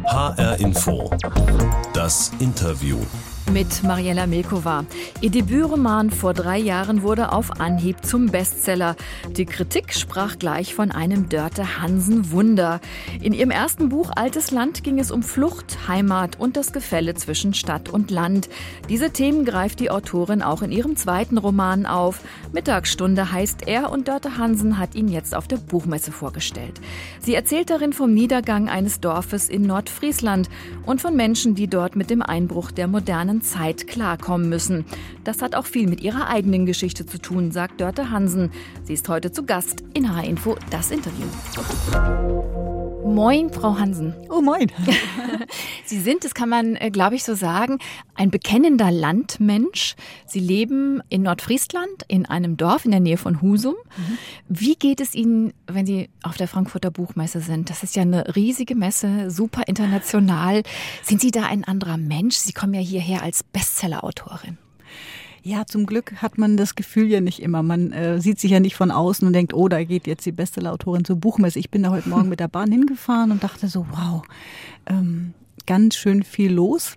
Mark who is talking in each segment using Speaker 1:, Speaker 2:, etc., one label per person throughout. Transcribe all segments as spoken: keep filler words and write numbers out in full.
Speaker 1: H R Info. Das Interview.
Speaker 2: Mit Mariella Milkova. Ihr Debütroman vor drei Jahren wurde auf Anhieb zum Bestseller. Die Kritik sprach gleich von einem Dörte Hansen-Wunder. In ihrem ersten Buch Altes Land ging es um Flucht, Heimat und das Gefälle zwischen Stadt und Land. Diese Themen greift die Autorin auch in ihrem zweiten Roman auf. Mittagsstunde heißt er und Dörte Hansen hat ihn jetzt auf der Buchmesse vorgestellt. Sie erzählt darin vom Niedergang eines Dorfes in Nordfriesland und von Menschen, die dort mit dem Einbruch der modernen Zeit klarkommen müssen. Das hat auch viel mit ihrer eigenen Geschichte zu tun, sagt Dörte Hansen. Sie ist heute zu Gast in H R Info, das Interview. Moin, Frau Hansen.
Speaker 3: Oh, moin.
Speaker 2: Sie sind, das kann man, glaube ich, so sagen, ein bekennender Landmensch. Sie leben in Nordfriesland, in einem Dorf in der Nähe von Husum. Mhm. Wie geht es Ihnen, wenn Sie auf der Frankfurter Buchmesse sind? Das ist ja eine riesige Messe, super international. Sind Sie da ein anderer Mensch? Sie kommen ja hierher als Bestseller-Autorin.
Speaker 3: Ja, zum Glück hat man das Gefühl ja nicht immer. Man äh, sieht sich ja nicht von außen und denkt, oh, da geht jetzt die Bestseller-Autorin zur Buchmesse. Ich bin da heute Morgen mit der Bahn hingefahren und dachte so, wow, ähm, ganz schön viel los.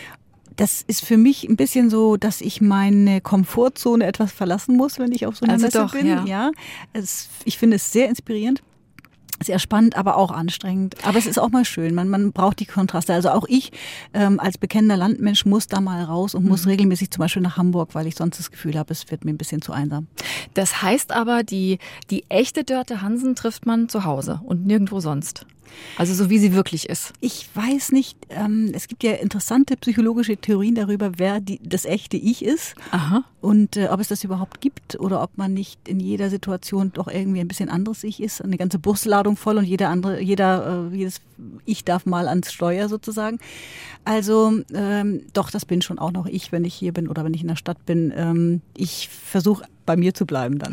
Speaker 3: Das ist für mich ein bisschen so, dass ich meine Komfortzone etwas verlassen muss, wenn ich auf so einer
Speaker 2: also
Speaker 3: Messe
Speaker 2: doch,
Speaker 3: bin.
Speaker 2: Ja.
Speaker 3: Ja, es, ich finde es sehr inspirierend. Sehr spannend, aber auch anstrengend. Aber es ist auch mal schön. Man, man braucht die Kontraste. Also auch ich ähm, als bekennender Landmensch muss da mal raus und muss regelmäßig zum Beispiel nach Hamburg, weil ich sonst das Gefühl habe, es wird mir ein bisschen zu einsam.
Speaker 2: Das heißt aber, die, die echte Dörte Hansen trifft man zu Hause und nirgendwo sonst. Also so wie sie wirklich ist.
Speaker 3: Ich weiß nicht, ähm, es gibt ja interessante psychologische Theorien darüber, wer die, das echte Ich ist.
Speaker 2: Aha.
Speaker 3: Und äh, ob es das überhaupt gibt oder ob man nicht in jeder Situation doch irgendwie ein bisschen anderes Ich ist. Eine ganze Busladung voll und jeder andere, jeder, äh, jedes Ich darf mal ans Steuer sozusagen. Also ähm, doch, das bin schon auch noch ich, wenn ich hier bin oder wenn ich in der Stadt bin. Ähm, ich versuche bei mir zu bleiben dann.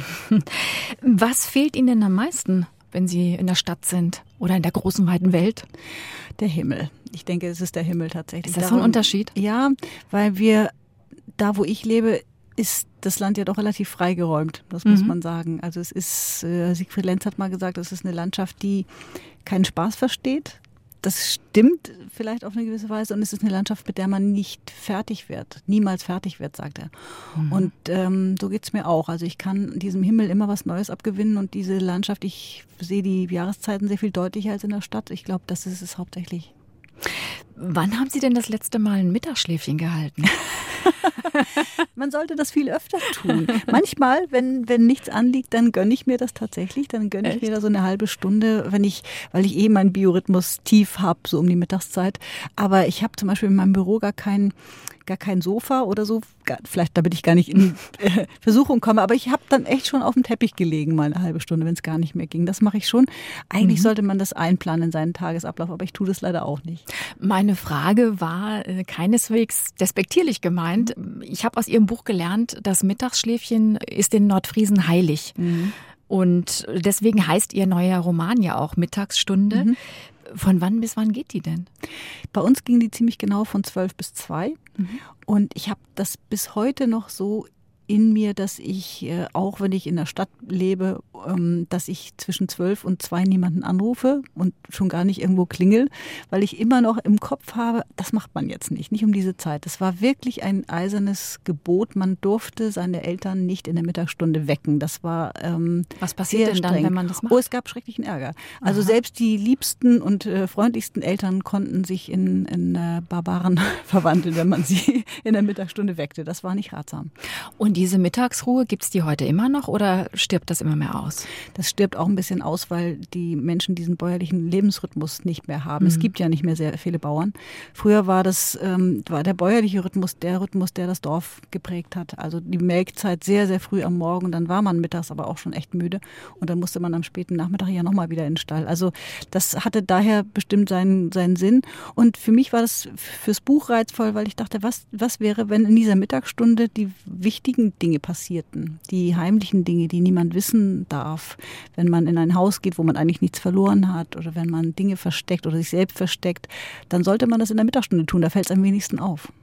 Speaker 2: Was fehlt Ihnen denn am meisten, wenn Sie in der Stadt sind oder in der großen, weiten Welt?
Speaker 3: Der Himmel. Ich denke, es ist der Himmel tatsächlich.
Speaker 2: Ist das so ein Unterschied?
Speaker 3: Ja, weil wir, da wo ich lebe, ist das Land ja doch relativ freigeräumt, das muss mhm. man sagen. Also es ist, äh, Siegfried Lenz hat mal gesagt, es ist eine Landschaft, die keinen Spaß versteht. Das stimmt vielleicht auf eine gewisse Weise und es ist eine Landschaft, mit der man nicht fertig wird, niemals fertig wird, sagt er. Mhm. Und ähm, so geht's mir auch. Also ich kann diesem Himmel immer was Neues abgewinnen und diese Landschaft, ich sehe die Jahreszeiten sehr viel deutlicher als in der Stadt. Ich glaube, das ist es hauptsächlich.
Speaker 2: Wann haben Sie denn das letzte Mal ein Mittagsschläfchen gehalten?
Speaker 3: Man sollte das viel öfter tun. Manchmal, wenn, wenn nichts anliegt, dann gönne ich mir das tatsächlich. Dann gönne ich Echt? mir da so eine halbe Stunde, wenn ich, weil ich eh meinen Biorhythmus tief habe, so um die Mittagszeit. Aber ich habe zum Beispiel in meinem Büro gar kein, gar kein Sofa oder so. Vielleicht, damit ich gar nicht in äh, Versuchung komme. Aber ich habe dann echt schon auf dem Teppich gelegen, mal eine halbe Stunde, wenn es gar nicht mehr ging. Das mache ich schon. Eigentlich mhm. sollte man das einplanen in seinen Tagesablauf, aber ich tue das leider auch nicht.
Speaker 2: Meine Frage war äh, keineswegs despektierlich gemeint. Ich habe aus Ihrem Buch gelernt, das Mittagsschläfchen ist den Nordfriesen heilig. Mhm. Und deswegen heißt Ihr neuer Roman ja auch Mittagsstunde. Mhm. Von wann bis wann geht die denn?
Speaker 3: Bei uns ging die ziemlich genau von zwölf bis zwei. Mhm. Und ich habe das bis heute noch so in mir, dass ich, äh, auch wenn ich in der Stadt lebe, ähm, dass ich zwischen zwölf und zwei niemanden anrufe und schon gar nicht irgendwo klingel, weil ich immer noch im Kopf habe, das macht man jetzt nicht, nicht um diese Zeit. Das war wirklich ein eisernes Gebot. Man durfte seine Eltern nicht in der Mittagsstunde wecken. Das war ähm,
Speaker 2: Was passiert denn dann, wenn man das macht?
Speaker 3: Oh, es gab schrecklichen Ärger. Also Aha. selbst die liebsten und äh, freundlichsten Eltern konnten sich in, in äh, Barbaren verwandeln, wenn man sie in der Mittagsstunde weckte. Das war nicht ratsam.
Speaker 2: Und diese Mittagsruhe, gibt es die heute immer noch oder stirbt das immer mehr aus?
Speaker 3: Das stirbt auch ein bisschen aus, weil die Menschen diesen bäuerlichen Lebensrhythmus nicht mehr haben. Mhm. Es gibt ja nicht mehr sehr viele Bauern. Früher war das ähm, war der bäuerliche Rhythmus der Rhythmus, der das Dorf geprägt hat. Also die Melkzeit sehr, sehr früh am Morgen. Dann war man mittags aber auch schon echt müde. Und dann musste man am späten Nachmittag ja nochmal wieder in den Stall. Also das hatte daher bestimmt seinen, seinen Sinn. Und für mich war das fürs Buch reizvoll, weil ich dachte, was, was wäre, wenn in dieser Mittagsstunde die wichtigen Dinge passierten, die heimlichen Dinge, die niemand wissen darf, wenn man in ein Haus geht, wo man eigentlich nichts verloren hat oder wenn man Dinge versteckt oder sich selbst versteckt, dann sollte man das in der Mittagsstunde tun, da fällt es am wenigsten auf.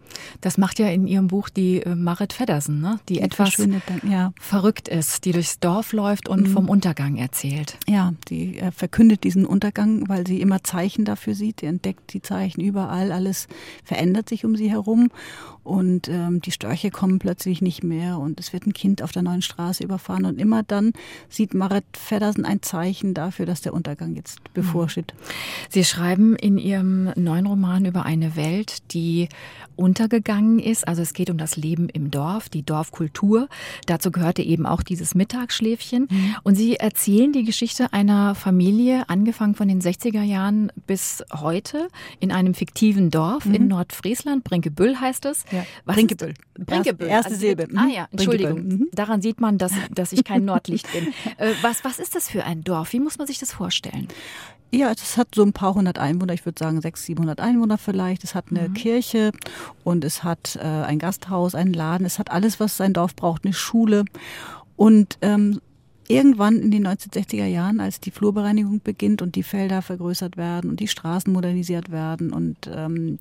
Speaker 2: Das macht ja in Ihrem Buch die äh, Marit Feddersen, ne? die, die etwas
Speaker 3: dann, ja.
Speaker 2: verrückt ist, die durchs Dorf läuft und mhm. vom Untergang erzählt.
Speaker 3: Ja, die äh, verkündet diesen Untergang, weil sie immer Zeichen dafür sieht. Sie entdeckt die Zeichen überall, alles verändert sich um sie herum und ähm, die Störche kommen plötzlich nicht mehr und es wird ein Kind auf der neuen Straße überfahren und immer dann sieht Marit Feddersen ein Zeichen dafür, dass der Untergang jetzt bevorsteht.
Speaker 2: Sie schreiben in Ihrem neuen Roman über eine Welt, die untergegangen ist. Also es geht um das Leben im Dorf, die Dorfkultur. Dazu gehörte eben auch dieses Mittagsschläfchen. Mhm. Und Sie erzählen die Geschichte einer Familie, angefangen von den sechziger Jahren bis heute, in einem fiktiven Dorf mhm. in Nordfriesland. Brinkebüll heißt es.
Speaker 3: Ja. Brinkebüll.
Speaker 2: Brinkebüll.
Speaker 3: Erste, erste Silbe.
Speaker 2: Ah ja, Entschuldigung. Mhm. Daran sieht man, dass, dass ich kein Nordlicht bin. Äh, was, was ist das für ein Dorf? Wie muss man sich das vorstellen?
Speaker 3: Ja, es hat so ein paar hundert Einwohner, ich würde sagen sechshundert, siebenhundert Einwohner vielleicht. Es hat eine mhm. Kirche und es hat äh, ein Gasthaus, einen Laden. Es hat alles, was sein Dorf braucht, eine Schule. Und ähm, irgendwann in den neunzehnhundertsechziger Jahren, als die Flurbereinigung beginnt und die Felder vergrößert werden und die Straßen modernisiert werden und ähm,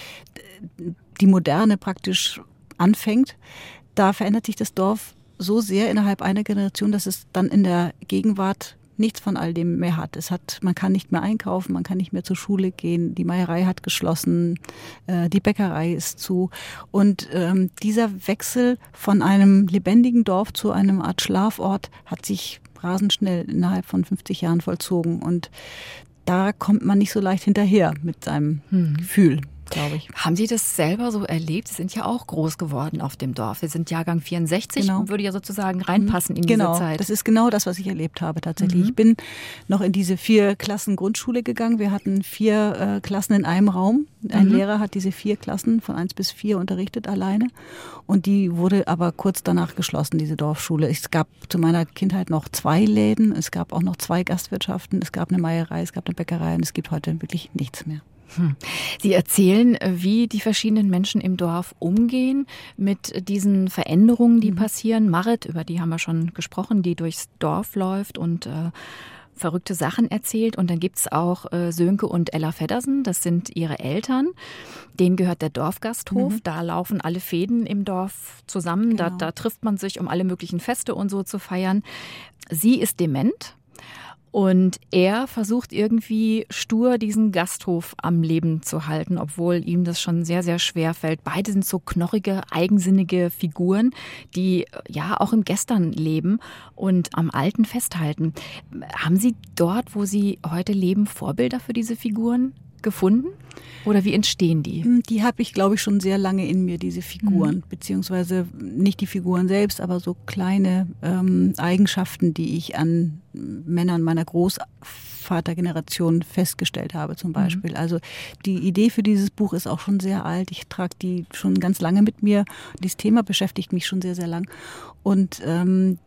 Speaker 3: die Moderne praktisch anfängt, da verändert sich das Dorf so sehr innerhalb einer Generation, dass es dann in der Gegenwart nichts von all dem mehr hat. Es hat, man kann nicht mehr einkaufen, man kann nicht mehr zur Schule gehen, die Meierei hat geschlossen, äh, die Bäckerei ist zu. Und ähm, dieser Wechsel von einem lebendigen Dorf zu einem Art Schlafort hat sich rasend schnell innerhalb von fünfzig Jahren vollzogen. Und da kommt man nicht so leicht hinterher mit seinem hm. Gefühl, glaube ich.
Speaker 2: Haben Sie das selber so erlebt? Sie sind ja auch groß geworden auf dem Dorf. Sie sind Jahrgang vierundsechzig
Speaker 3: genau.
Speaker 2: und würde ja sozusagen reinpassen in
Speaker 3: genau.
Speaker 2: diese Zeit.
Speaker 3: Das ist genau das, was ich erlebt habe tatsächlich. Mhm. Ich bin noch in diese vier Klassen Grundschule gegangen. Wir hatten vier äh, Klassen in einem Raum. Ein mhm. Lehrer hat diese vier Klassen von eins bis vier unterrichtet alleine. Und die wurde aber kurz danach geschlossen, diese Dorfschule. Es gab zu meiner Kindheit noch zwei Läden. Es gab auch noch zwei Gastwirtschaften. Es gab eine Meierei, es gab eine Bäckerei und es gibt heute wirklich nichts mehr.
Speaker 2: Sie erzählen, wie die verschiedenen Menschen im Dorf umgehen mit diesen Veränderungen, die mhm. passieren. Marit, über die haben wir schon gesprochen, die durchs Dorf läuft und äh, verrückte Sachen erzählt. Und dann gibt's auch äh, Sönke und Ella Feddersen, das sind ihre Eltern. Denen gehört der Dorfgasthof. Mhm. Da laufen alle Fäden im Dorf zusammen. Genau. Da, da trifft man sich, um alle möglichen Feste und so zu feiern. Sie ist dement. Und er versucht irgendwie stur diesen Gasthof am Leben zu halten, obwohl ihm das schon sehr, sehr schwer fällt. Beide sind so knorrige, eigensinnige Figuren, die ja auch im Gestern leben und am Alten festhalten. Haben Sie dort, wo Sie heute leben, Vorbilder für diese Figuren gefunden? Oder wie entstehen die?
Speaker 3: Die habe ich, glaube ich, schon sehr lange in mir, diese Figuren. Mhm. Beziehungsweise nicht die Figuren selbst, aber so kleine ähm, Eigenschaften, die ich an Männern meiner Großvatergeneration festgestellt habe zum Beispiel. Mhm. Also die Idee für dieses Buch ist auch schon sehr alt. Ich trage die schon ganz lange mit mir. Dieses Thema beschäftigt mich schon sehr, sehr lang. Und ähm,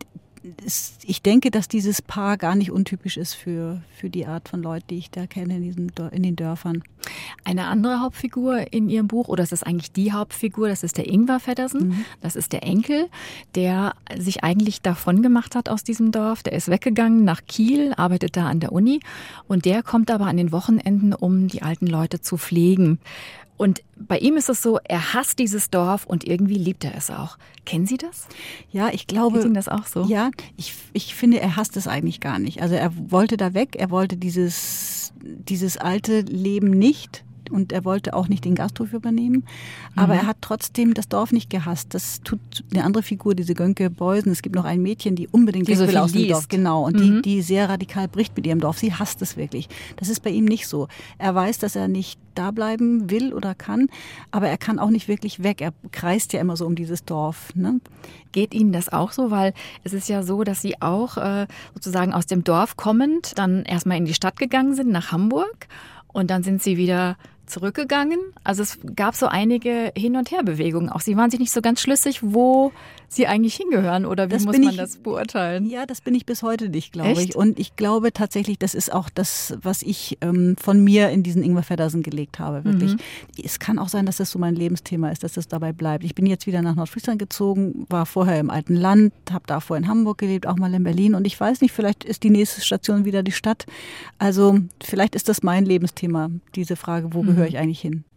Speaker 3: ich denke, dass dieses Paar gar nicht untypisch ist für, für die Art von Leuten, die ich da kenne in, diesen, in den Dörfern.
Speaker 2: Eine andere Hauptfigur in Ihrem Buch, oder es ist eigentlich die Hauptfigur, das ist der Ingvar Feddersen. Mhm. Das ist der Enkel, der sich eigentlich davon gemacht hat aus diesem Dorf. Der ist weggegangen nach Kiel, arbeitet da an der Uni und der kommt aber an den Wochenenden, um die alten Leute zu pflegen. Und bei ihm ist es so, er hasst dieses Dorf und irgendwie liebt er es auch. Kennen Sie das?
Speaker 3: Ja, ich glaube.
Speaker 2: Geht Ihnen das auch so?
Speaker 3: Ja, ich, ich finde, er hasst es eigentlich gar nicht. Also er wollte da weg, er wollte dieses, dieses alte Leben nicht. Und er wollte auch nicht den Gasthof übernehmen. Aber mhm. er hat trotzdem das Dorf nicht gehasst. Das tut eine andere Figur, diese Gönke Beusen. Es gibt noch ein Mädchen, die unbedingt
Speaker 2: die
Speaker 3: weg
Speaker 2: so
Speaker 3: will aus dem
Speaker 2: liest.
Speaker 3: Dorf. Genau. Und
Speaker 2: mhm.
Speaker 3: die, die sehr radikal bricht mit ihrem Dorf. Sie hasst es wirklich. Das ist bei ihm nicht so. Er weiß, dass er nicht da bleiben will oder kann. Aber er kann auch nicht wirklich weg. Er kreist ja immer so um dieses Dorf. Ne?
Speaker 2: Geht Ihnen das auch so? Weil es ist ja so, dass Sie auch äh, sozusagen aus dem Dorf kommend dann erstmal in die Stadt gegangen sind, nach Hamburg. Und dann sind Sie wieder zurückgegangen. Also es gab so einige Hin- und Herbewegungen. Auch Sie waren sich nicht so ganz schlüssig, wo Sie eigentlich hingehören oder wie
Speaker 3: das
Speaker 2: muss man
Speaker 3: ich,
Speaker 2: das beurteilen?
Speaker 3: Ja, das bin ich bis heute nicht, glaube
Speaker 2: Echt?
Speaker 3: ich. Und ich glaube tatsächlich, das ist auch das, was ich ähm, von mir in diesen Ingvar Feddersen gelegt habe, wirklich. Mhm. Es kann auch sein, dass das so mein Lebensthema ist, dass das dabei bleibt. Ich bin jetzt wieder nach Nordfriesland gezogen, war vorher im alten Land, habe davor in Hamburg gelebt, auch mal in Berlin. Und ich weiß nicht, vielleicht ist die nächste Station wieder die Stadt. Also vielleicht ist das mein Lebensthema, diese Frage, wo mhm. gehöre ich eigentlich hin?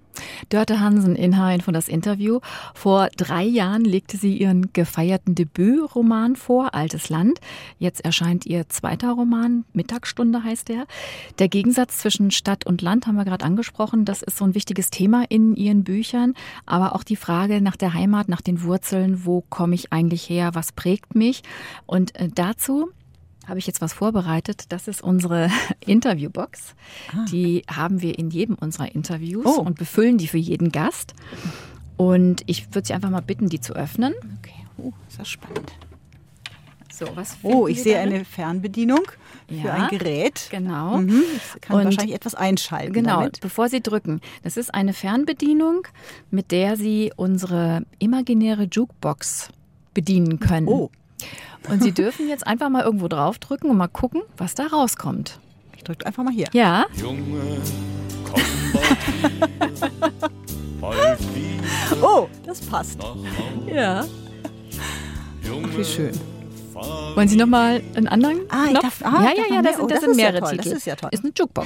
Speaker 2: Dörte Hansen in H Info das Interview. Vor drei Jahren legte sie ihren gefeierten Debütroman vor, Altes Land. Jetzt erscheint ihr zweiter Roman, Mittagsstunde heißt der. Der Gegensatz zwischen Stadt und Land haben wir gerade angesprochen. Das ist so ein wichtiges Thema in ihren Büchern. Aber auch die Frage nach der Heimat, nach den Wurzeln. Wo komme ich eigentlich her? Was prägt mich? Und dazu habe ich jetzt was vorbereitet. Das ist unsere Interviewbox. Ah. Die haben wir in jedem unserer Interviews oh. und befüllen die für jeden Gast. Und ich würde Sie einfach mal bitten, die zu öffnen.
Speaker 3: Okay, oh, ist das spannend.
Speaker 2: So, was
Speaker 3: oh, ich
Speaker 2: Sie
Speaker 3: sehe
Speaker 2: darin?
Speaker 3: Eine Fernbedienung für
Speaker 2: ja,
Speaker 3: ein Gerät.
Speaker 2: Genau.
Speaker 3: Mhm, ich kann
Speaker 2: und
Speaker 3: wahrscheinlich etwas einschalten
Speaker 2: Genau,
Speaker 3: damit.
Speaker 2: Bevor Sie drücken. Das ist eine Fernbedienung, mit der Sie unsere imaginäre Jukebox bedienen können.
Speaker 3: Oh.
Speaker 2: Und Sie dürfen jetzt einfach mal irgendwo draufdrücken und mal gucken, was da rauskommt.
Speaker 3: Ich drücke einfach mal hier.
Speaker 2: Ja.
Speaker 1: Junge, komm bald wieder, bald wieder.
Speaker 3: Oh, das passt.
Speaker 2: Ja.
Speaker 3: Ach, wie schön.
Speaker 2: Wollen Sie noch mal einen anderen
Speaker 3: ah,
Speaker 2: Knopf?
Speaker 3: Darf, ah,
Speaker 2: ja, ja, ja, das,
Speaker 3: oh,
Speaker 2: das, das
Speaker 3: sind
Speaker 2: sind mehrere
Speaker 3: ja
Speaker 2: Titel.
Speaker 3: Das ist ja toll.
Speaker 2: Ist eine Jukebox.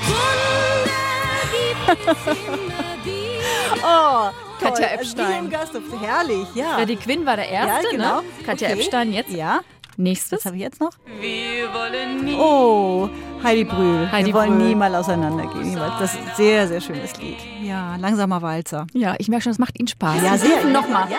Speaker 3: Oh,
Speaker 2: Katja
Speaker 3: toll.
Speaker 2: Epstein.
Speaker 3: Gast, herrlich, ja.
Speaker 2: Freddie Quinn war der Erste,
Speaker 3: ja, genau.
Speaker 2: ne? Katja
Speaker 3: okay.
Speaker 2: Epstein jetzt.
Speaker 3: Ja.
Speaker 2: Nächstes.
Speaker 3: Was habe ich jetzt noch?
Speaker 2: Wir wollen nie.
Speaker 3: Oh, Heidi Brühl.
Speaker 2: Heidi
Speaker 3: Wir wollen
Speaker 2: Brühl.
Speaker 3: nie mal auseinandergehen. Das ist ein sehr, sehr schönes Lied. Ja, langsamer Walzer.
Speaker 2: Ja, ich merke schon, es macht Ihnen Spaß.
Speaker 3: Ja, sehr.
Speaker 2: Nochmal.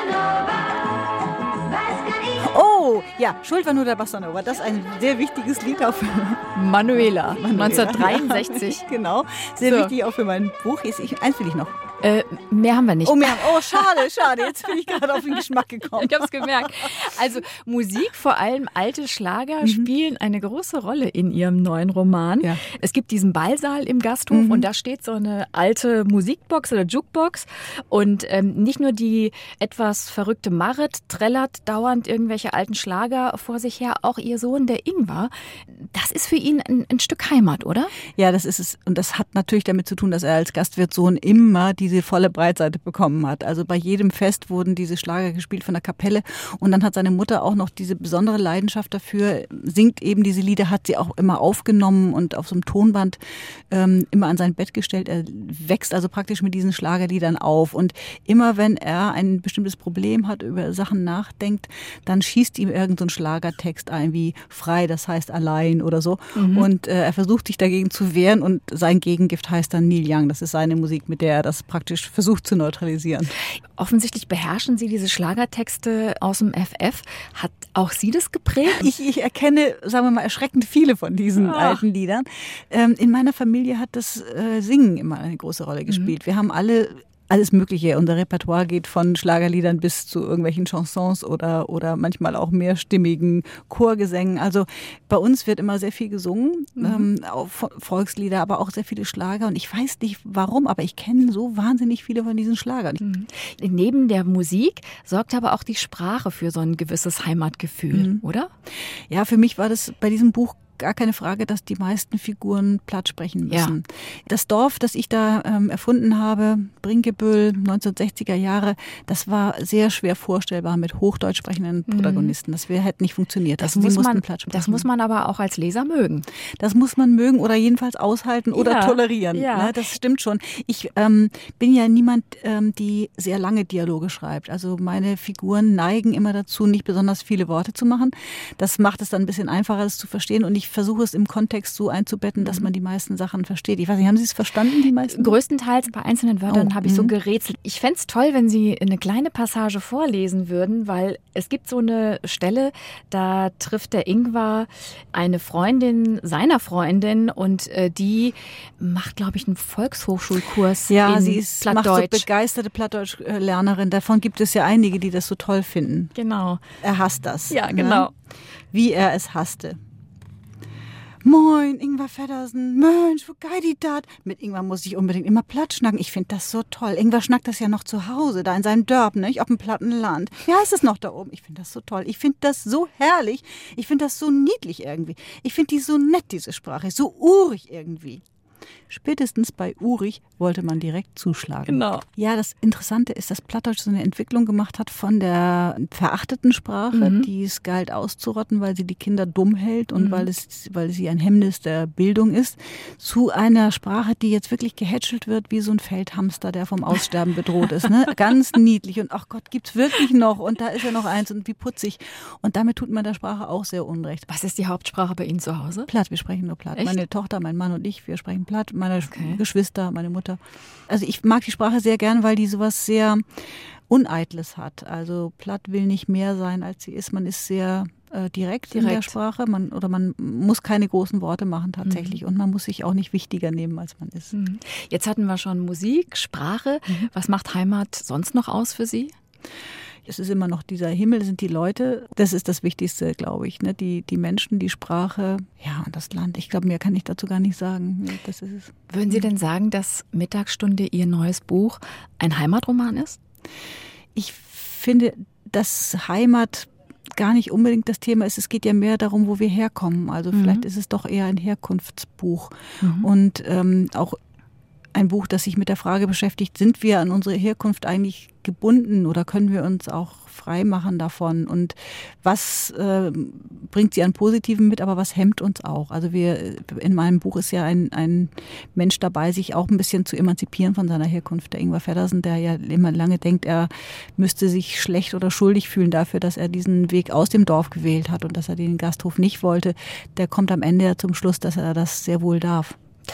Speaker 3: Oh, ja, Schuld war nur der Bossa Nova. Das ist ein sehr wichtiges Lied auch für
Speaker 2: Manuela,
Speaker 3: Manuela.
Speaker 2: neunzehnhundertdreiundsechzig.
Speaker 3: Ja, genau, sehr
Speaker 2: so.
Speaker 3: wichtig auch für mein Buch. Ich, eins will ich noch.
Speaker 2: Äh, mehr haben wir nicht.
Speaker 3: Oh, mehr, oh, schade, schade. Jetzt bin ich gerade auf den Geschmack gekommen.
Speaker 2: Ich habe es gemerkt. Also Musik, vor allem alte Schlager, mhm. spielen eine große Rolle in Ihrem neuen Roman.
Speaker 3: Ja.
Speaker 2: Es gibt diesen Ballsaal im Gasthof mhm. und da steht so eine alte Musikbox oder Jukebox. Und ähm, nicht nur die etwas verrückte Marit trällert dauernd irgendwelche alten Schlager vor sich her, auch Ihr Sohn, der Ingwer. Das ist für ihn ein, ein Stück Heimat, oder?
Speaker 3: Ja, das ist es. Und das hat natürlich damit zu tun, dass er als Gastwirtssohn immer die diese volle Breitseite bekommen hat. Also bei jedem Fest wurden diese Schlager gespielt von der Kapelle und dann hat seine Mutter auch noch diese besondere Leidenschaft dafür, singt eben diese Lieder, hat sie auch immer aufgenommen und auf so einem Tonband ähm, immer an sein Bett gestellt. Er wächst also praktisch mit diesen Schlagerliedern auf und immer wenn er ein bestimmtes Problem hat, über Sachen nachdenkt, dann schießt ihm irgend so ein Schlagertext ein, wie frei, das heißt allein oder so. Mhm. Und äh, er versucht sich dagegen zu wehren und sein Gegengift heißt dann Neil Young. Das ist seine Musik, mit der er das praktisch versucht zu neutralisieren.
Speaker 2: Offensichtlich beherrschen Sie diese Schlagertexte aus dem F F. Hat auch Sie das geprägt?
Speaker 3: Ich, ich erkenne, sagen wir mal, erschreckend viele von diesen Ach. alten Liedern. Ähm, in meiner Familie hat das äh, Singen immer eine große Rolle gespielt. Mhm. Wir haben alle alles Mögliche. Unser Repertoire geht von Schlagerliedern bis zu irgendwelchen Chansons oder, oder manchmal auch mehrstimmigen Chorgesängen. Also bei uns wird immer sehr viel gesungen, mhm. ähm, auch Volkslieder, aber auch sehr viele Schlager. Und ich weiß nicht warum, aber ich kenne so wahnsinnig viele von diesen Schlagern.
Speaker 2: Mhm. Neben der Musik sorgt aber auch die Sprache für so ein gewisses Heimatgefühl, mhm. oder?
Speaker 3: Ja, für mich war das bei diesem Buch gar keine Frage, dass die meisten Figuren platt sprechen müssen. Ja. Das Dorf, das ich da ähm, erfunden habe, Brinkebüll, neunzehnhundertsechziger Jahre, das war sehr schwer vorstellbar mit hochdeutsch sprechenden Protagonisten. Das wär, hätte nicht funktioniert.
Speaker 2: Das,
Speaker 3: also,
Speaker 2: muss man, das muss man aber auch als Leser mögen.
Speaker 3: Das muss man mögen oder jedenfalls aushalten oder
Speaker 2: ja.
Speaker 3: tolerieren.
Speaker 2: Ja.
Speaker 3: Ne, das stimmt schon. Ich ähm, bin ja niemand, ähm, die sehr lange Dialoge schreibt. Also meine Figuren neigen immer dazu, nicht besonders viele Worte zu machen. Das macht es dann ein bisschen einfacher, das zu verstehen. Und ich versuche es im Kontext so einzubetten, dass man die meisten Sachen versteht. Ich weiß nicht, haben Sie es verstanden, die meisten?
Speaker 2: Größtenteils, bei einzelnen Wörtern
Speaker 3: oh,
Speaker 2: habe ich so gerätselt. Ich fände es toll, wenn Sie eine kleine Passage vorlesen würden, weil es gibt so eine Stelle, da trifft der Ingwer eine Freundin seiner Freundin und äh, die macht, glaube ich, einen Volkshochschulkurs
Speaker 3: ja,
Speaker 2: in
Speaker 3: sie ist
Speaker 2: Plattdeutsch.
Speaker 3: So begeisterte Plattdeutsch-Lernerin. Davon gibt es ja einige, die das so toll finden.
Speaker 2: Genau.
Speaker 3: Er hasst das.
Speaker 2: Ja, genau.
Speaker 3: Ne? Wie er es hasste. Moin, Ingwer Feddersen. Mensch, wo geil die dat? Mit Ingwer muss ich unbedingt immer platt schnacken. Ich finde das so toll. Ingwer schnackt das ja noch zu Hause, da in seinem Dörp, nicht? Auf dem platten Land. Wie heißt es noch da oben? Ich finde das so toll. Ich finde das so herrlich. Ich finde das so niedlich irgendwie. Ich finde die so nett, diese Sprache. So urig irgendwie. Spätestens bei Urich wollte man direkt zuschlagen.
Speaker 2: Genau.
Speaker 3: Ja, das Interessante ist, dass Plattdeutsch so eine Entwicklung gemacht hat von der verachteten Sprache, mhm. die es galt auszurotten, weil sie die Kinder dumm hält und mhm. weil es, weil sie ein Hemmnis der Bildung ist, zu einer Sprache, die jetzt wirklich gehätschelt wird wie so ein Feldhamster, der vom Aussterben bedroht ist. Ne? Ganz niedlich und ach Gott, gibt's wirklich noch und da ist ja noch eins und wie putzig. Und damit tut man der Sprache auch sehr Unrecht.
Speaker 2: Was ist die Hauptsprache bei Ihnen zu Hause?
Speaker 3: Platt, wir sprechen nur Platt.
Speaker 2: Echt?
Speaker 3: Meine Tochter, mein Mann und ich, wir sprechen Platt. Meine
Speaker 2: okay.
Speaker 3: Geschwister, meine Mutter. Also ich mag die Sprache sehr gern, weil die sowas sehr Uneitles hat. Also Platt will nicht mehr sein, als sie ist. Man ist sehr äh, direkt, direkt in der Sprache. Man, oder man muss keine großen Worte machen tatsächlich. Mhm. Und man muss sich auch nicht wichtiger nehmen, als man ist.
Speaker 2: Mhm. Jetzt hatten wir schon Musik, Sprache. Mhm. Was macht Heimat sonst noch aus für Sie?
Speaker 3: Es ist immer noch dieser Himmel, sind die Leute. Das ist das Wichtigste, glaube ich. Ne? Die, die Menschen, die Sprache, ja, und das Land. Ich glaube, mehr kann ich dazu gar nicht sagen. Ja, das ist es.
Speaker 2: Würden Sie denn sagen, dass Mittagsstunde Ihr neues Buch ein Heimatroman ist?
Speaker 3: Ich finde, dass Heimat gar nicht unbedingt das Thema ist. Es geht ja mehr darum, wo wir herkommen. Also mhm. vielleicht ist es doch eher ein Herkunftsbuch. Mhm. Und ähm, auch ein Buch, das sich mit der Frage beschäftigt, sind wir an unsere Herkunft eigentlich gebunden oder können wir uns auch frei machen davon? Und was äh, bringt sie an Positiven mit, aber was hemmt uns auch? Also wir, in meinem Buch ist ja ein, ein Mensch dabei, sich auch ein bisschen zu emanzipieren von seiner Herkunft. Der Ingvar Feddersen, der ja immer lange denkt, er müsste sich schlecht oder schuldig fühlen dafür, dass er diesen Weg aus dem Dorf gewählt hat und dass er den Gasthof nicht wollte, der kommt am Ende zum Schluss, dass er das sehr wohl darf.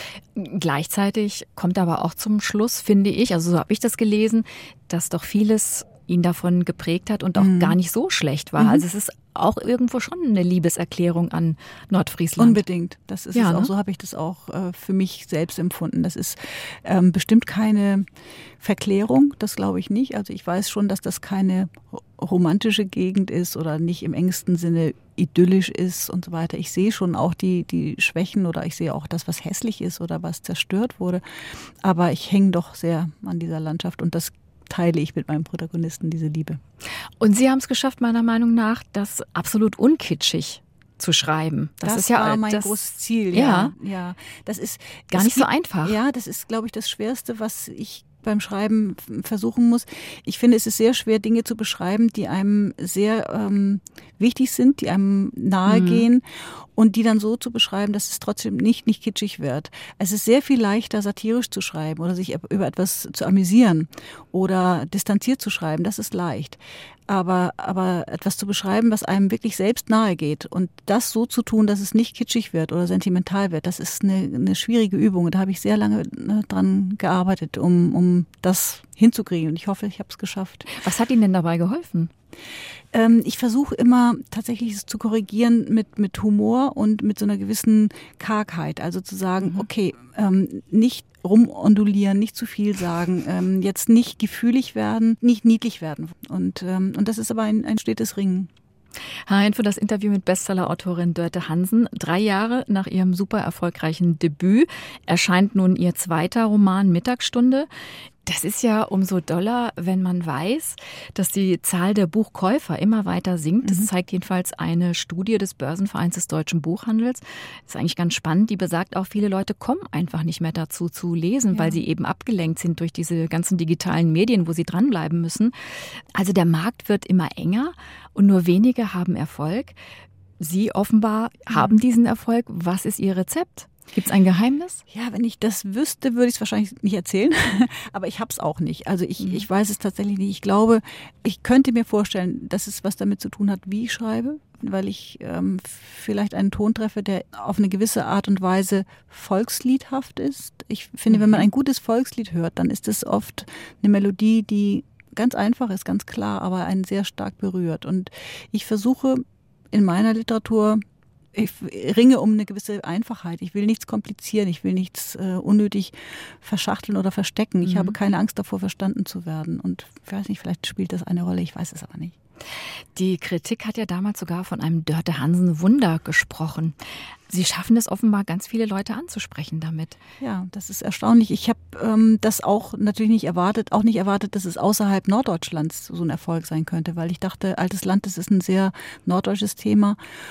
Speaker 2: Gleichzeitig kommt aber auch zum Schluss, finde ich, also so habe ich das gelesen, dass doch vieles ihn davon geprägt hat und auch mhm. gar nicht so schlecht war. Mhm. Also es ist auch irgendwo schon eine Liebeserklärung an Nordfriesland.
Speaker 3: Unbedingt. Das ist
Speaker 2: ja,
Speaker 3: es auch.
Speaker 2: Ne?
Speaker 3: So habe ich das auch äh, für mich selbst empfunden. Das ist ähm, bestimmt keine Verklärung, das glaube ich nicht. Also ich weiß schon, dass das keine romantische Gegend ist oder nicht im engsten Sinne idyllisch ist und so weiter. Ich sehe schon auch die, die Schwächen oder ich sehe auch das, was hässlich ist oder was zerstört wurde. Aber ich hänge doch sehr an dieser Landschaft und das teile ich mit meinem Protagonisten, diese Liebe.
Speaker 2: Und Sie haben es geschafft, meiner Meinung nach, das absolut unkitschig zu schreiben. Das,
Speaker 3: das
Speaker 2: ist ja
Speaker 3: war mein
Speaker 2: das,
Speaker 3: großes Ziel.
Speaker 2: Ja,
Speaker 3: ja, ja. Das ist
Speaker 2: gar nicht
Speaker 3: gibt,
Speaker 2: so einfach.
Speaker 3: Ja, das ist, glaube ich, das Schwerste, was ich beim Schreiben versuchen muss. Ich finde, es ist sehr schwer, Dinge zu beschreiben, die einem sehr ähm, wichtig sind, die einem nahe mhm. gehen und die dann so zu beschreiben, dass es trotzdem nicht, nicht kitschig wird. Es ist sehr viel leichter, satirisch zu schreiben oder sich über etwas zu amüsieren oder distanziert zu schreiben. Das ist leicht. Aber, aber etwas zu beschreiben, was einem wirklich selbst nahe geht und das so zu tun, dass es nicht kitschig wird oder sentimental wird, das ist eine, eine schwierige Übung. Da habe ich sehr lange dran gearbeitet, um, um das hinzukriegen. Und ich hoffe, ich habe es geschafft.
Speaker 2: Was hat Ihnen denn dabei geholfen?
Speaker 3: Ähm, ich versuche immer tatsächlich es zu korrigieren mit, mit Humor und mit so einer gewissen Kargheit. Also zu sagen, mhm. okay, ähm, nicht rumondulieren, nicht zu viel sagen, ähm, jetzt nicht gefühlig werden, nicht niedlich werden. Und, ähm, und das ist aber ein, ein stetes Ringen.
Speaker 2: Hein für das Interview mit Bestseller-Autorin Dörte Hansen. Drei Jahre nach ihrem super erfolgreichen Debüt erscheint nun ihr zweiter Roman Mittagsstunde. Das ist ja umso doller, wenn man weiß, dass die Zahl der Buchkäufer immer weiter sinkt. Das mhm. zeigt jedenfalls eine Studie des Börsenvereins des Deutschen Buchhandels. Das ist eigentlich ganz spannend. Die besagt auch, viele Leute kommen einfach nicht mehr dazu zu lesen, ja. weil sie eben abgelenkt sind durch diese ganzen digitalen Medien, wo sie dranbleiben müssen. Also der Markt wird immer enger und nur wenige haben Erfolg. Sie offenbar mhm. haben diesen Erfolg. Was ist Ihr Rezept? Gibt es ein Geheimnis?
Speaker 3: Ja, wenn ich das wüsste, würde ich es wahrscheinlich nicht erzählen. Aber ich habe es auch nicht. Also ich, ich weiß es tatsächlich nicht. Ich glaube, ich könnte mir vorstellen, dass es was damit zu tun hat, wie ich schreibe. Weil ich ähm, vielleicht einen Ton treffe, der auf eine gewisse Art und Weise volksliedhaft ist. Ich finde, mhm. wenn man ein gutes Volkslied hört, dann ist es oft eine Melodie, die ganz einfach ist, ganz klar, aber einen sehr stark berührt. Und ich versuche in meiner Literatur, ich ringe um eine gewisse Einfachheit. Ich will nichts komplizieren. Ich will nichts äh, unnötig verschachteln oder verstecken. Ich mhm. habe keine Angst davor, verstanden zu werden. Und ich weiß nicht, vielleicht spielt das eine Rolle. Ich weiß es aber nicht.
Speaker 2: Die Kritik hat ja damals sogar von einem Dörte Hansen Wunder gesprochen. Sie schaffen es offenbar, ganz viele Leute anzusprechen damit.
Speaker 3: Ja, das ist erstaunlich. Ich habe ähm, das auch natürlich nicht erwartet, auch nicht erwartet, dass es außerhalb Norddeutschlands so ein Erfolg sein könnte, weil ich dachte, Altes Land, das ist ein sehr norddeutsches Thema.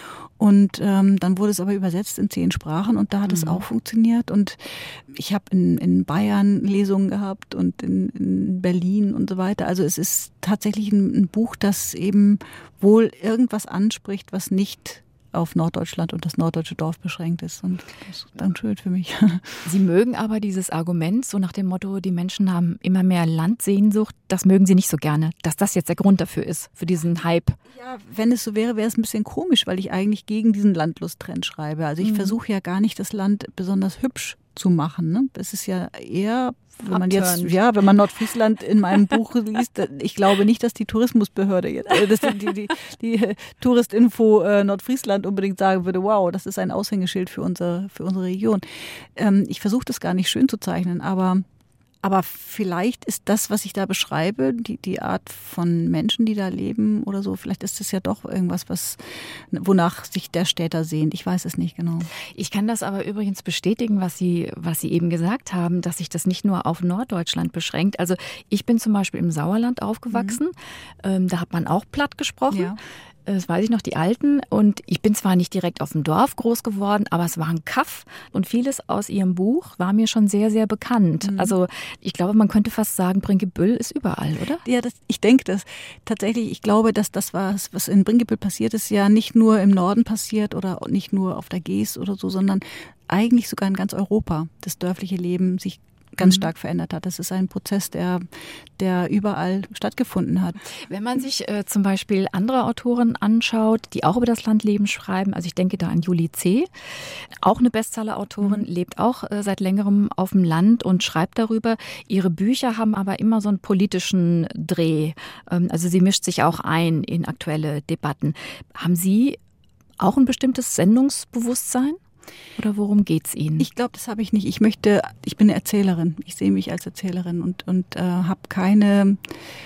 Speaker 3: Und ähm, dann wurde es aber übersetzt in zehn Sprachen und da hat mhm. es auch funktioniert. Und ich habe in, in Bayern Lesungen gehabt und in, in Berlin und so weiter. Also es ist tatsächlich ein, ein Buch, das eben wohl irgendwas anspricht, was nicht auf Norddeutschland und das norddeutsche Dorf beschränkt ist. Und das ist dann schön für mich.
Speaker 2: Sie mögen aber dieses Argument, so nach dem Motto, die Menschen haben immer mehr Landsehnsucht, das mögen Sie nicht so gerne, dass das jetzt der Grund dafür ist, für diesen Hype.
Speaker 3: Ja, wenn es so wäre, wäre es ein bisschen komisch, weil ich eigentlich gegen diesen Landlusttrend schreibe. Also ich mhm. versuche ja gar nicht, das Land besonders hübsch zu machen. Ne? Es ist ja eher, wenn man jetzt, ja, wenn man Nordfriesland in meinem Buch liest, ich glaube nicht, dass die Tourismusbehörde jetzt, äh, dass die, die, die, die Touristinfo äh, Nordfriesland unbedingt sagen würde, wow, das ist ein Aushängeschild für unsere, für unsere Region. Ähm, ich versuche das gar nicht schön zu zeichnen, aber Aber vielleicht ist das, was ich da beschreibe, die, die Art von Menschen, die da leben oder so, vielleicht ist das ja doch irgendwas, was, wonach sich der Städter sehnt. Ich weiß es nicht genau.
Speaker 2: Ich kann das aber übrigens bestätigen, was Sie, was Sie eben gesagt haben, dass sich das nicht nur auf Norddeutschland beschränkt. Also ich bin zum Beispiel im Sauerland aufgewachsen. Mhm. Ähm, da hat man auch platt gesprochen. Ja. Das weiß ich noch, die Alten. Und ich bin zwar nicht direkt auf dem Dorf groß geworden, aber es war ein Kaff. Und vieles aus Ihrem Buch war mir schon sehr, sehr bekannt. Mhm. Also ich glaube, man könnte fast sagen, Bringebüll ist überall, oder?
Speaker 3: Ja, das, ich denke das. Tatsächlich, ich glaube, dass das, was, was in Bringebüll passiert ist, ja nicht nur im Norden passiert oder nicht nur auf der Geest oder so, sondern eigentlich sogar in ganz Europa. Das dörfliche Leben sich ganz stark verändert hat. Das ist ein Prozess, der, der überall stattgefunden hat.
Speaker 2: Wenn man sich äh, zum Beispiel andere Autoren anschaut, die auch über das Landleben schreiben, also ich denke da an Julie C., auch eine Bestseller-Autorin, mhm. lebt auch äh, seit längerem auf dem Land und schreibt darüber. Ihre Bücher haben aber immer so einen politischen Dreh. Ähm, also sie mischt sich auch ein in aktuelle Debatten. Haben Sie auch ein bestimmtes Sendungsbewusstsein? Oder worum geht's Ihnen?
Speaker 3: Ich glaube, das habe ich nicht. Ich möchte, ich bin eine Erzählerin. Ich sehe mich als Erzählerin und, und äh, habe keine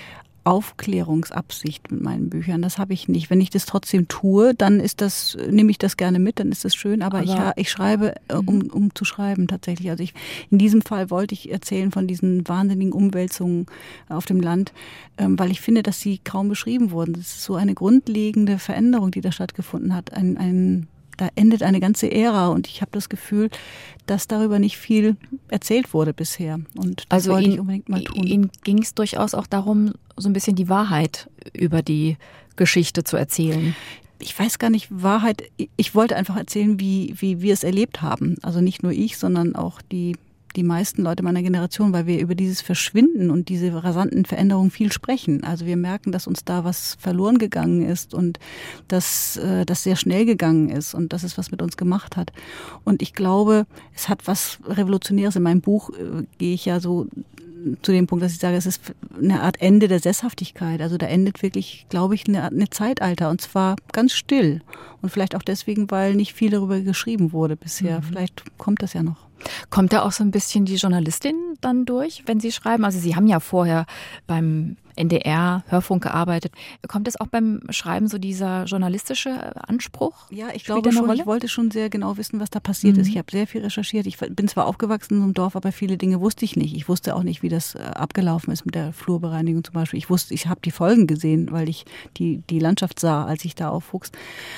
Speaker 3: Aufklärungsabsicht mit meinen Büchern. Das habe ich nicht. Wenn ich das trotzdem tue, dann ist das, nehme ich das gerne mit, dann ist das schön. Aber, aber ich, ich schreibe, äh, um, um zu schreiben tatsächlich. Also ich, in diesem Fall wollte ich erzählen von diesen wahnsinnigen Umwälzungen auf dem Land, ähm, weil ich finde, dass sie kaum beschrieben wurden. Das ist so eine grundlegende Veränderung, die da stattgefunden hat. Ein, ein Da endet eine ganze Ära und ich habe das Gefühl, dass darüber nicht viel erzählt wurde bisher. Und das
Speaker 2: also
Speaker 3: wollte
Speaker 2: Ihnen,
Speaker 3: ich unbedingt mal tun.
Speaker 2: Ihnen ging es durchaus auch darum, so ein bisschen die Wahrheit über die Geschichte zu erzählen.
Speaker 3: Ich weiß gar nicht, Wahrheit, ich wollte einfach erzählen, wie, wie wir es erlebt haben. Also nicht nur ich, sondern auch die die meisten Leute meiner Generation, weil wir über dieses Verschwinden und diese rasanten Veränderungen viel sprechen. Also wir merken, dass uns da was verloren gegangen ist und dass äh, das sehr schnell gegangen ist und dass es was mit uns gemacht hat. Und ich glaube, es hat was Revolutionäres. In meinem Buch äh, gehe ich ja so zu dem Punkt, dass ich sage, es ist eine Art Ende der Sesshaftigkeit. Also da endet wirklich, glaube ich, eine, eine Zeitalter und zwar ganz still. Und vielleicht auch deswegen, weil nicht viel darüber geschrieben wurde bisher. Mhm. Vielleicht kommt das ja noch.
Speaker 2: Kommt da auch so ein bisschen die Journalistin dann durch, wenn Sie schreiben? Also Sie haben ja vorher beim N D R, Hörfunk gearbeitet. Kommt es auch beim Schreiben so dieser journalistische Anspruch?
Speaker 3: Ja, ich glaube schon. Ich wollte schon sehr genau wissen, was da passiert mhm. ist. Ich habe sehr viel recherchiert. Ich bin zwar aufgewachsen in einem Dorf, aber viele Dinge wusste ich nicht. Ich wusste auch nicht, wie das abgelaufen ist mit der Flurbereinigung zum Beispiel. Ich wusste, ich habe die Folgen gesehen, weil ich die, die Landschaft sah, als ich da aufwuchs.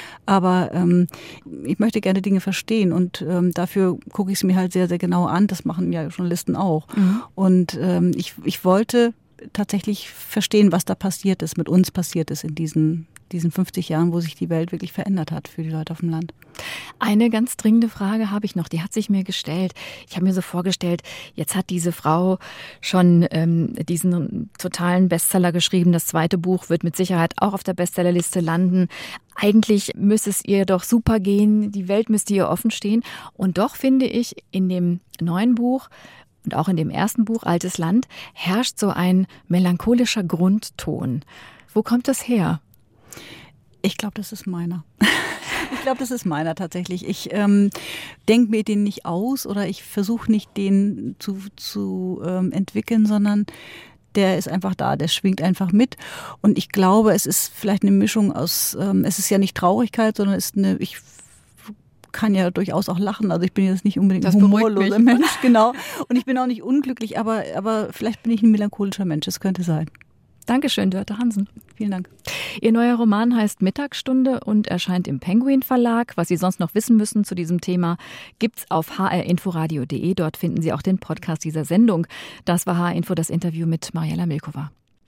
Speaker 3: Aber ähm, ich möchte gerne Dinge verstehen und ähm, dafür gucke ich es mir halt sehr, sehr genau an. Das machen ja Journalisten auch. Mhm. Und ähm, ich, ich wollte tatsächlich verstehen, was da passiert ist, mit uns passiert ist in diesen, diesen fünfzig Jahren, wo sich die Welt wirklich verändert hat für die Leute auf dem Land.
Speaker 2: Eine ganz dringende Frage habe ich noch, die hat sich mir gestellt. Ich habe mir so vorgestellt, jetzt hat diese Frau schon ähm, diesen totalen Bestseller geschrieben. Das zweite Buch wird mit Sicherheit auch auf der Bestsellerliste landen. Eigentlich müsste es ihr doch super gehen, die Welt müsste ihr offen stehen. Und doch finde ich, in dem neuen Buch und auch in dem ersten Buch, Altes Land, herrscht so ein melancholischer Grundton. Wo kommt das her?
Speaker 3: Ich glaube, das ist meiner. Ich glaube, das ist meiner tatsächlich. Ich ähm, denke mir den nicht aus oder ich versuche nicht, den zu, zu ähm, entwickeln, sondern der ist einfach da, der schwingt einfach mit. Und ich glaube, es ist vielleicht eine Mischung aus, ähm, es ist ja nicht Traurigkeit, sondern es ist eine, ich kann ja durchaus auch lachen. Also ich bin jetzt nicht unbedingt ein humorloser Mensch, genau. Und ich bin auch nicht unglücklich, aber, aber vielleicht bin ich ein melancholischer Mensch, das könnte sein.
Speaker 2: Dankeschön, Dörte Hansen.
Speaker 3: Vielen Dank.
Speaker 2: Ihr neuer Roman heißt Mittagsstunde und erscheint im Penguin Verlag. Was Sie sonst noch wissen müssen zu diesem Thema, gibt's auf h r inforadio punkt d e. Dort finden Sie auch den Podcast dieser Sendung. Das war H R Info, das Interview mit Mariella Milkova.